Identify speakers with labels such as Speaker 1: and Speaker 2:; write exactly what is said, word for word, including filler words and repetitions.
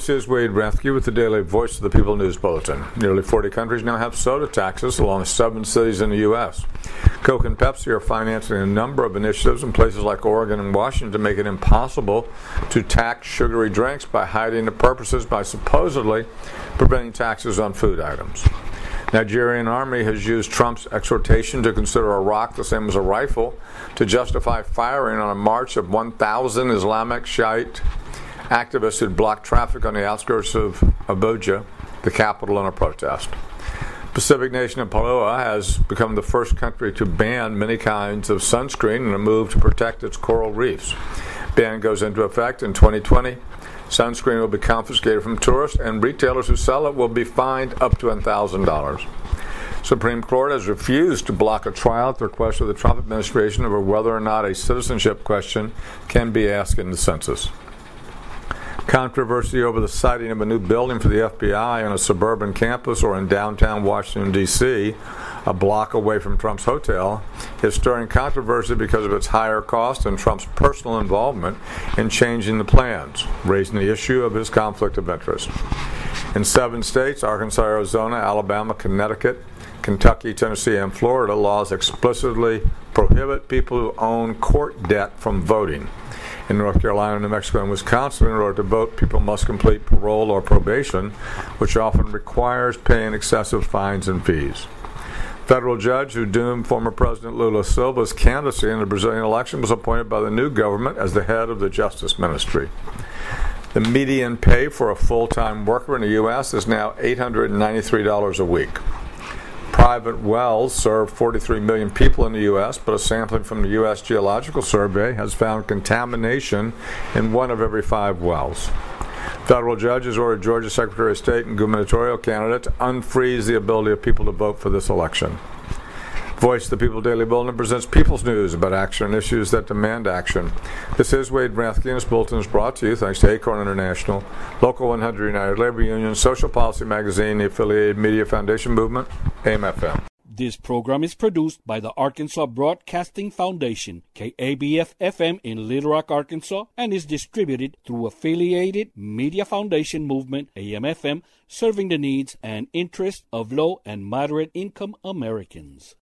Speaker 1: This is Wade Rathke with the Daily Voice of the People News Bulletin. Nearly forty countries now have soda taxes along seven cities in the U S Coke and Pepsi are financing a number of initiatives in places like Oregon and Washington to make it impossible to tax sugary drinks by hiding the purposes by supposedly preventing taxes on food items. Nigerian army has used Trump's exhortation to consider a rock the same as a rifle to justify firing on a march of one thousand Islamic Shiite activists who blocked traffic on the outskirts of Abuja, the capital, in a protest. Pacific nation of Palau has become the first country to ban many kinds of sunscreen in a move to protect its coral reefs. Ban goes into effect in twenty twenty. Sunscreen will be confiscated from tourists, and retailers who sell it will be fined up to one thousand dollars. Supreme Court has refused to block a trial at the request of the Trump administration over whether or not a citizenship question can be asked in the census. Controversy over the siting of a new building for the F B I on a suburban campus or in downtown Washington, D C, a block away from Trump's hotel, is stirring controversy because of its higher cost and Trump's personal involvement in changing the plans, raising the issue of his conflict of interest. In seven states, Arkansas, Arizona, Alabama, Connecticut, Kentucky, Tennessee, and Florida, laws explicitly prohibit people who own court debt from voting. In North Carolina, New Mexico, and Wisconsin, in order to vote, people must complete parole or probation, which often requires paying excessive fines and fees. Federal judge who doomed former President Lula Silva's candidacy in the Brazilian election was appointed by the new government as the head of the Justice Ministry. The median pay for a full-time worker in the U S is now eight hundred ninety-three dollars a week. Private wells serve forty-three million people in the U S, but a sampling from the U S Geological Survey has found contamination in one of every five wells. Federal judges ordered Georgia Secretary of State and gubernatorial candidate to unfreeze the ability of people to vote for this election. Voice of the People Daily Bulletin presents People's News about action and issues that demand action. This is Wade Rathke, and this bulletin is brought to you thanks to Acorn International, Local one hundred United Labor Union, Social Policy Magazine, the Affiliated Media Foundation Movement, A M F M.
Speaker 2: This program is produced by the Arkansas Broadcasting Foundation, K A B F F M in Little Rock, Arkansas, and is distributed through Affiliated Media Foundation Movement, A M F M, serving the needs and interests of low and moderate income Americans.